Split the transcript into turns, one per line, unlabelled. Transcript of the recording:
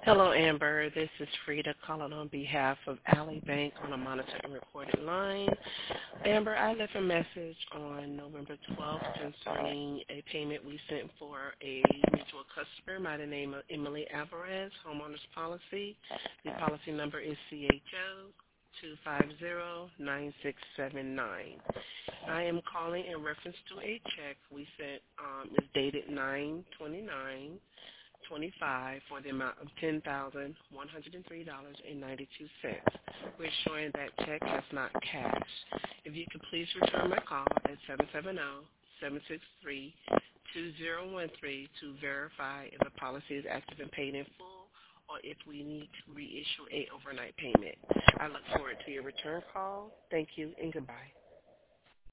Hello, Amber. This is Frida calling on behalf of Alley Bank on a monitored and recorded line. Amber, I left a message on November 12th concerning a payment we sent for a mutual customer by the name of Emily Alvarez, homeowners policy. The policy number is CHO 2509679. I am calling in reference to a check we sent. It's dated 9/29/25 for the amount of $10,103.92. We're showing that check has not cashed. If you could please return my call at 770-763-2013 to verify if the policy is active and paid in full or if we need to reissue a overnight payment. I look forward to your return call. Thank you and goodbye.